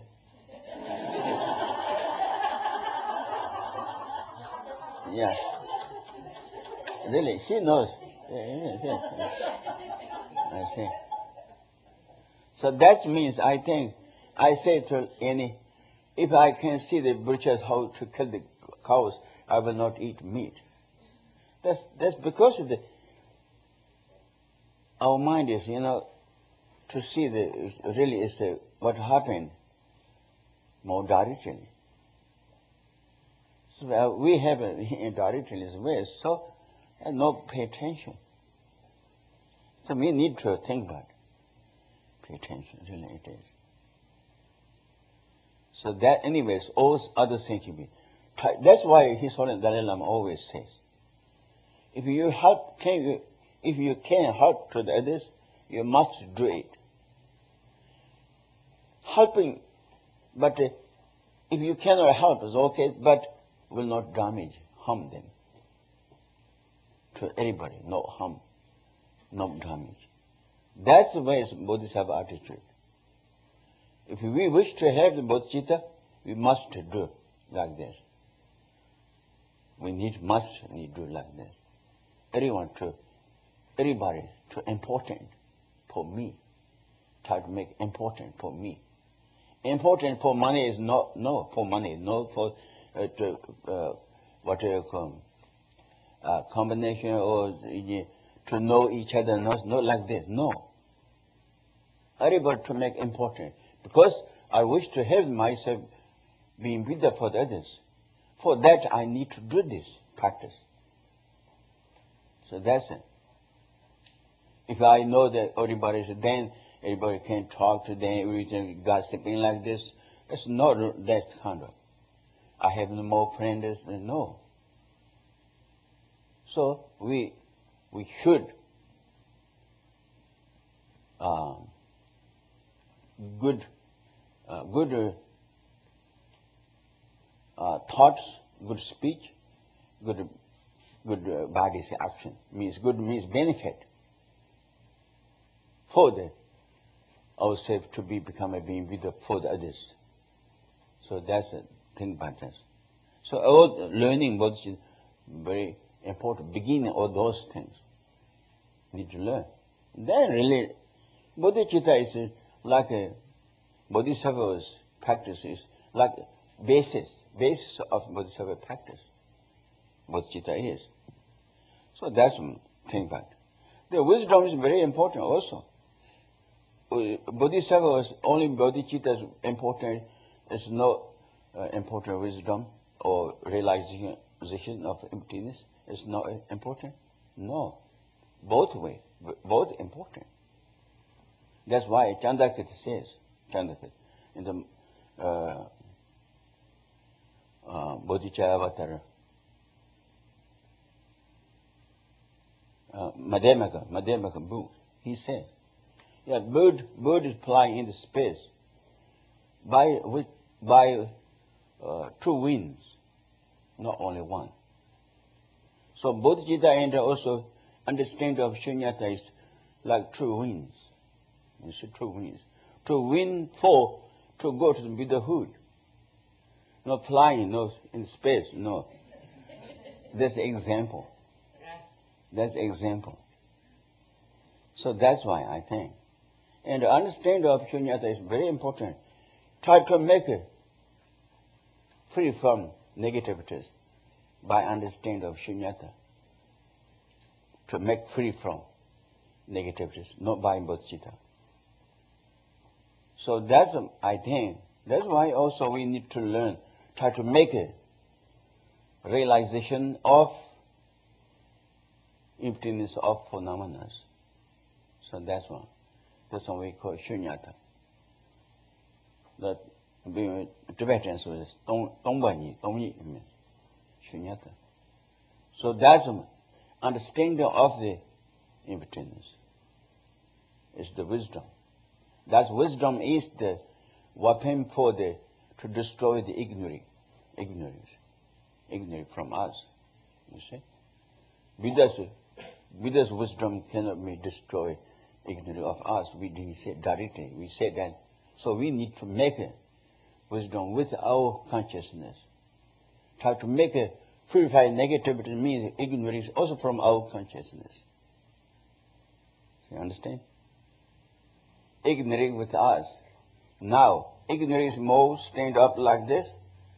Yeah. Really, she knows. Yes. I see. So that means, I think, I say to Annie, if I can see the butchers how to kill the cows, I will not eat meat. That's because our mind is, to see really is what happened more directly. So we have a directly way, so no pay attention. So we need to think about it. Pay attention, really it is. So that anyways, all other things can be. That's why His Holiness Dalai Lama always says, if you can help to the others, you must do it. Helping, but if you cannot help, it's okay, but will not harm them. To anybody, no harm, no damage. That's the way Bodhisattva attitude. If we wish to have the Bodhicitta, we must do like this. Must do like this. Everybody to important for me. Try to make important for me. Important for money is no for money, no for what do you call combination or to know each other, not like this. No. Everybody to make important. Because I wish to have myself being with for the others. For that I need to do this practice. So that's it. If I know that then everybody can talk to them, everything gossiping like this. That's not that's kind of. I have no more friends. No. So we should good thoughts, good speech, good body's action means benefit for ourselves to become a being with for the others. So that's the thing about this. So all learning what is very important. Beginning all those things need to learn. Then really bodhicitta is like a bodhisattva's practice is like basis of bodhisattva practice. Bodhicitta is. So that's the thing about it. The wisdom is very important also. Bodhisattva's only bodhicitta is important. It's not important wisdom or realization of emptiness. It's not important. No. Both ways. Both important. That's why Chandrakirti says, in the Bodhicitta Madhyamaka book, he said, that bird is flying in the space by two winds, not only one. So bodhicitta and also understanding of shunyata is like two winds. It's two winds. To wind for to go to the Buddhahood. Not flying, no in space, no. That's example. That's example. So that's why I think. And the understanding of shunyata is very important. Try to make it free from negativities by understanding of shunyata. to make free from negativities, not by bodhicitta. So that's, I think, that's why also we need to learn, try to make a realization of emptiness of phenomena. So that's one. That's what we call shunyata. That Tibetan says Dongbanyi, means shunyata. So that's understanding of the emptiness. It's the wisdom. That wisdom is the weapon for to destroy the ignorance from us. You see? Buddha's wisdom cannot be destroy ignorance of us. We didn't say directly. We said that. So we need to make a wisdom with our consciousness. Try to make a purify negativity means ignorance also from our consciousness. You understand? Ignorance with us. Now, ignorance more stand up like this.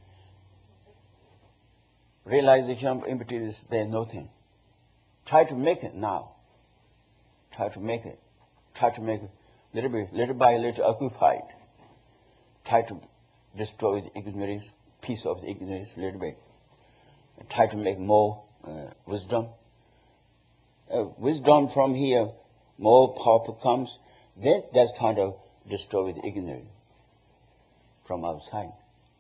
Realization of emptiness, there's nothing. Try to make it now. Try to make it. Try to make it little by little occupied. Try to destroy the ignorance, piece of the ignorance little bit. Try to make more wisdom. Wisdom from here, more power comes. Then that's kind of destroy the ignorance from outside.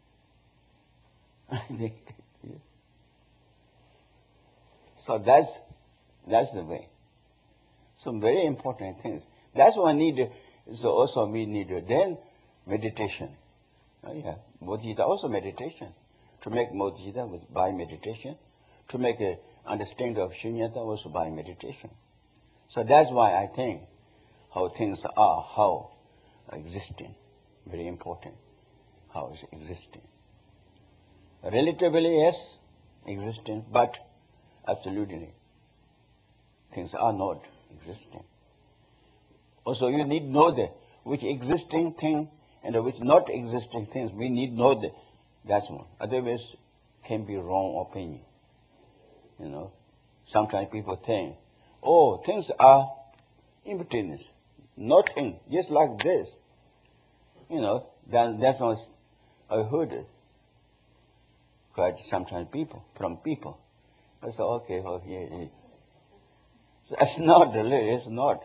So that's the way. Some very important things. That's what I need. So also we need then meditation. Bodhicitta also meditation. To make bodhicitta by meditation. To make a understanding of shunyata also by meditation. So that's why I think how things are, how existing, very important. How is existing. Relatively, yes, existing, but absolutely, things are not existing. Also, you need to know which existing thing and which not existing things. We need to know that's one. Otherwise, can be wrong opinion. You know, sometimes people think, oh, things are emptiness, nothing, just like this. You know, then that's what I heard it. Quite sometimes from people. I said, okay, well, yeah. So it's not really, it's not.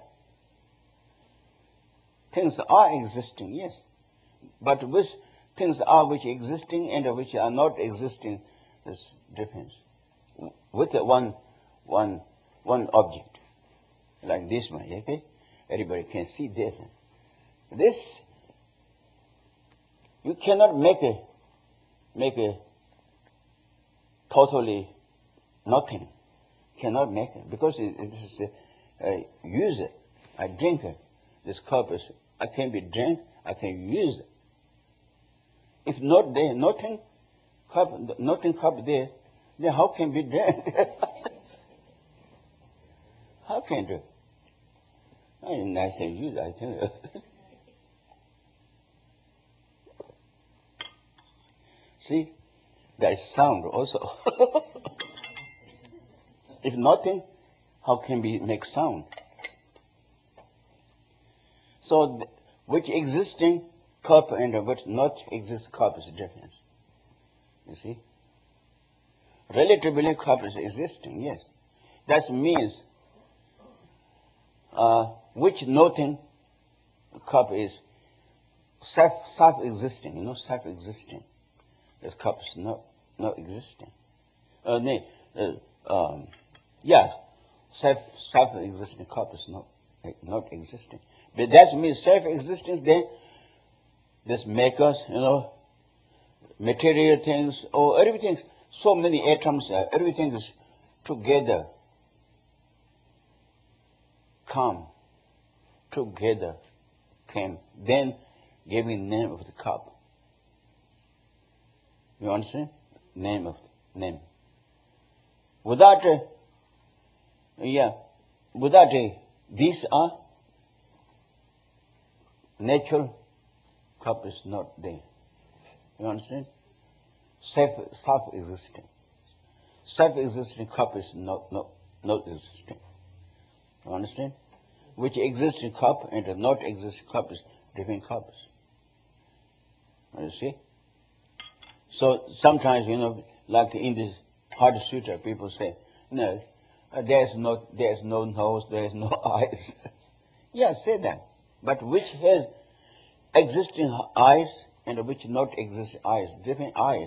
Things are existing, yes. But which things are which existing and which are not existing, there's difference. With one object, like this one, okay? Everybody can see this. This, you cannot make a totally nothing. Cannot make it because it is a user. I drink it. This cup is, I can be drink, I can use it. If not there, nothing cup there, then how can be drink? How can do? I say use, I tell you. See, there is sound also. If nothing, how can we make sound? So, which existing cup and which not existing cup is different. You see? Relatively cup is existing, yes. That means which nothing cup is self-existing, you know, self-existing. This cup is not existing. Self-existing cup is not existing. But that means self-existence, then this makers, you know, material things, or everything, so many atoms, everything is together, come, together, came, then giving name of the cup. You understand? Name. Without these are natural cup is not there. You understand? Self-existing. Self-existing cup is not existing. You understand? Which existing cup and the not existing cup is different cups. You see? So sometimes, like in this hard sutta, people say, no, there's no nose, there's no eyes. Yeah, say that. But which has existing eyes and which not existing eyes, different eyes.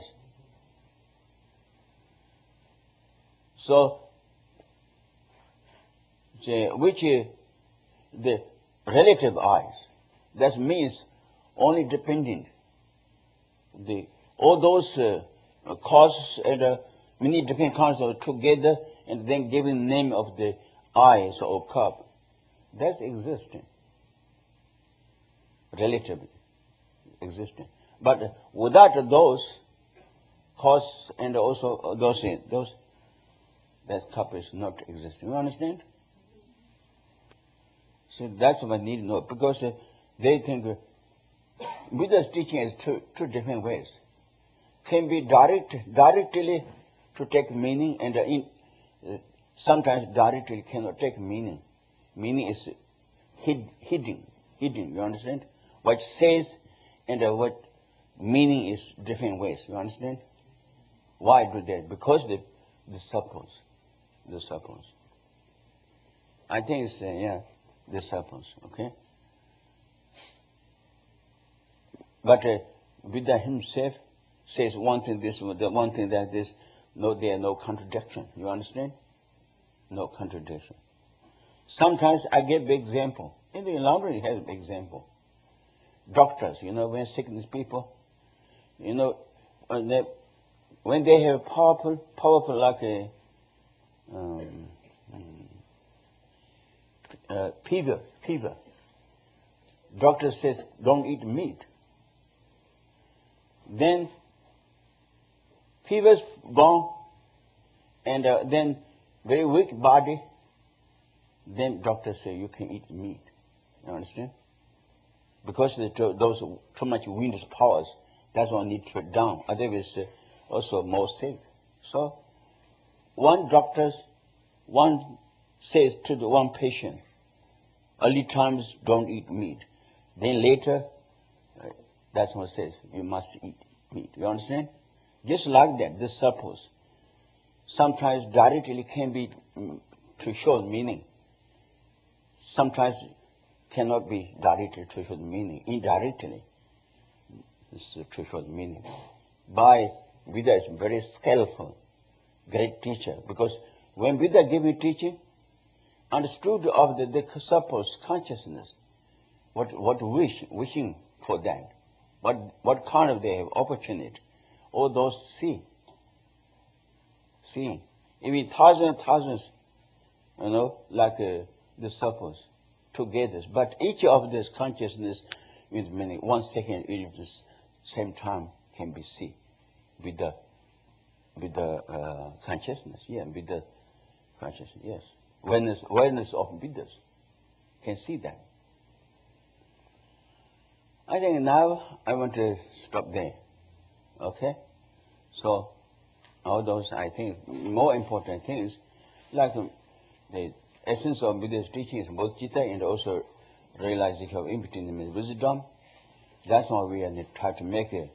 So, which the relative eyes, that means only dependent. All those causes and many different causes together and then giving name of the eyes or cup, that's existing, relatively existing. But without those causes and also those that cup is not existing. You understand? So that's what I need to know, because they think Buddha's teaching is two different ways. Can be directly to take meaning, and sometimes directly cannot take meaning. Meaning is hidden. You understand? What says and what meaning is different ways. You understand? Why do that? Because the suppose. I think it's the suppose. Okay. But Buddha himself says one thing this, the one thing that this. No, there are no contradiction. You understand? No contradiction. Sometimes I give example. In the library, has an example. Doctors, when sickness people, when they have powerful like a fever. Doctor says don't eat meat. Then fever's gone, and then very weak body. Then doctor say you can eat meat. You understand? Because those too much wind's powers, that's what need to put down. Otherwise, also more sick. So one says to the one patient, early times don't eat meat. Then later, that's what it says, you must eat meat. You understand? Just like that, this suppose. Sometimes directly can be to show meaning. Sometimes cannot be directly to show the meaning. Indirectly, this is to show the meaning. Buddha is very skillful, great teacher, because when Buddha gave me teaching, understood of the suppose consciousness, what wishing for that, what kind of they have opportunity, all those seeing. Even thousands, like the suppose together. But each of this consciousness with many 1 second at the same time can be seen with the consciousness. Yeah, with the consciousness. Yes, awareness of Buddhas can see that. I think now I want to stop there. Okay, so all those I think more important things like the essence of Buddha's teaching is bodhicitta and also realization of impertinent wisdom. That's why we are try to make it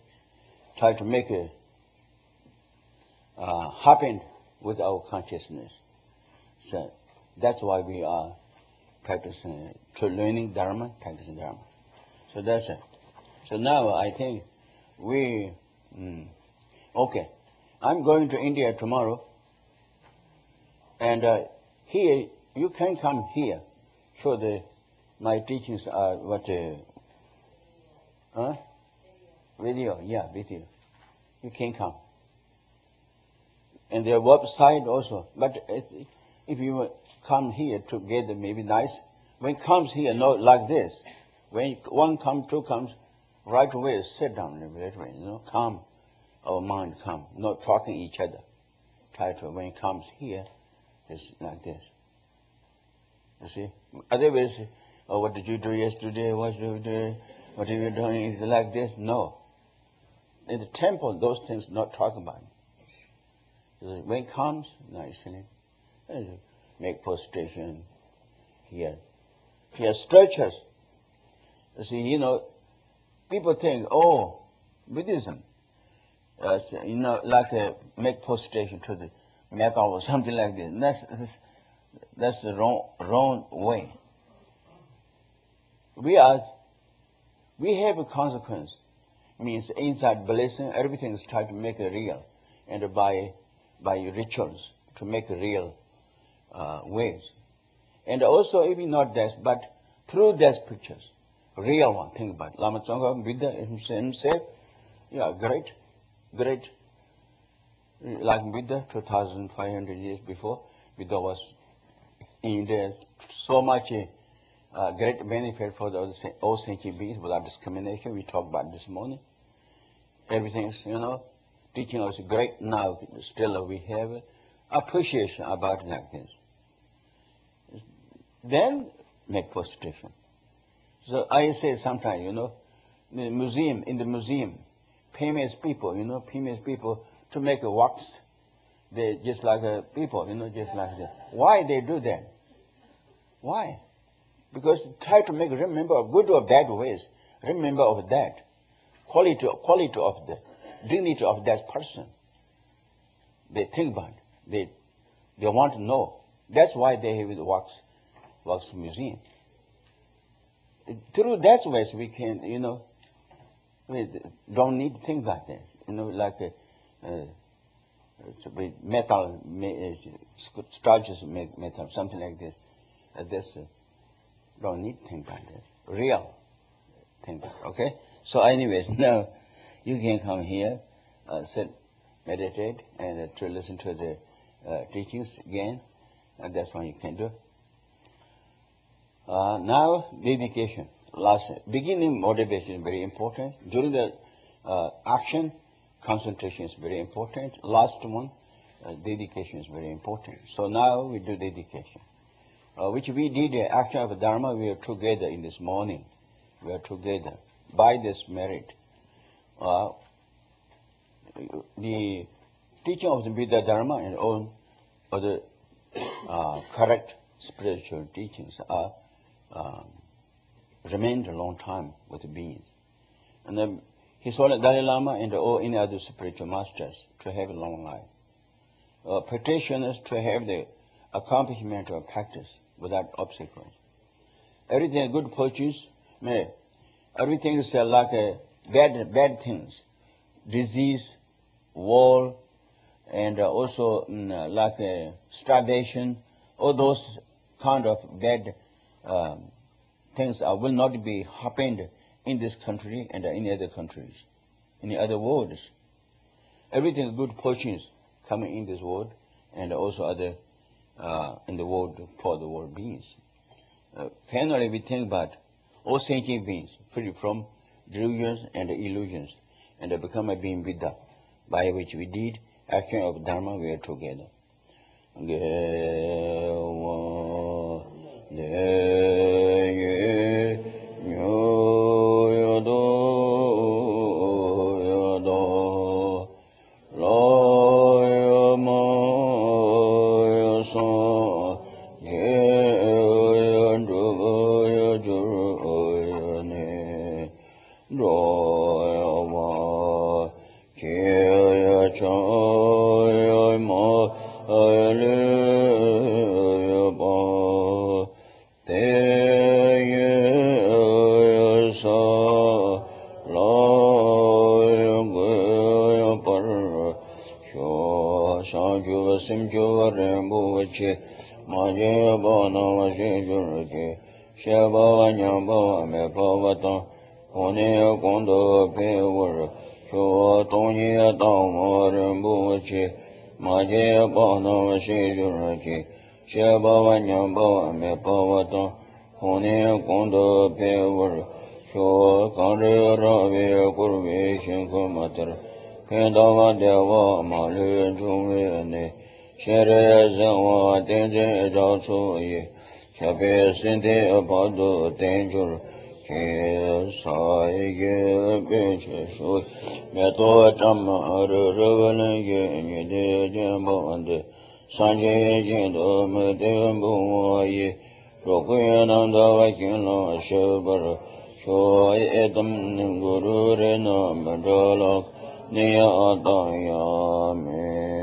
happen with our consciousness. So that's why we are practicing learning Dharma, practicing Dharma. So that's it. So now I think we okay. I'm going to India tomorrow, and here you can come here. So my teachings are video, yeah, video. You can come. And their website also. But if you come here together, maybe nice. When it comes here, not like this. When one comes, two comes, right away sit down, right away, calm. Our mind calm, not talking each other. Try to, when it comes here, it's like this. You see? Otherwise, what did you do yesterday? What did you do? What are you doing? Is it like this? No. In the temple, those things not talk about. When it comes, nicely, make prostration, here. Here, structures. See, you know, people think, oh, Buddhism, you know, like make prostration to the metal or something like this. That's the wrong way. We have a consequence. Means inside blessing, everything is trying to make it real, and by rituals to make it real ways. And also, even not that, but through those pictures, real one. Think about it. Lama Tsongkhapa Buddha himself, yeah, great. Like Buddha, 2,500 years before, Buddha was in India. So much great benefit for all sentient beings without discrimination. We talked about this morning. Everything's, you know, teaching us great now. Still, we have appreciation about like this. Then make prostration. So I say sometimes, you know, in the museum, famous people, you know, to make a wax, they just like people, you know, just like that. Why they do that? Why? Because try to make remember of good or bad ways. Remember of that quality of the dignity of that person. They think about it. They want to know. That's why they have the wax museum. Through that ways we can, you know, we don't need to think about this. You know, like metal, starches make metal, something like this. This don't need to think about this. Real think about it, okay? So anyways, now you can come here, sit, meditate, and to listen to the teachings again, and that's what you can do. Now, dedication. Beginning motivation is very important. During the action, concentration is very important. Last one, dedication is very important. So now we do dedication, which we did the action of Dharma. We are together in this morning. We are together by this merit. The teaching of the Buddha Dharma and all other correct spiritual teachings are remained a long time with the beings. And then he saw Dalai Lama and all any other spiritual masters to have a long life. Practitioners to have the accomplishment of practice without obstacles. Everything good fortunes, everything is like bad things, disease, war, and also like starvation. All those kind of bad things will not be happened in this country and in other countries, in the other worlds. Everything good fortunes coming in this world and also other in the world for the world beings. Finally, we think about all sentient beings free from delusions and illusions, and become a being Buddha, by which we did action of Dharma. We are together. Rokuyananda Vakino Shabar Shoy Edam Guru Rena Mandala Niya Adaya Me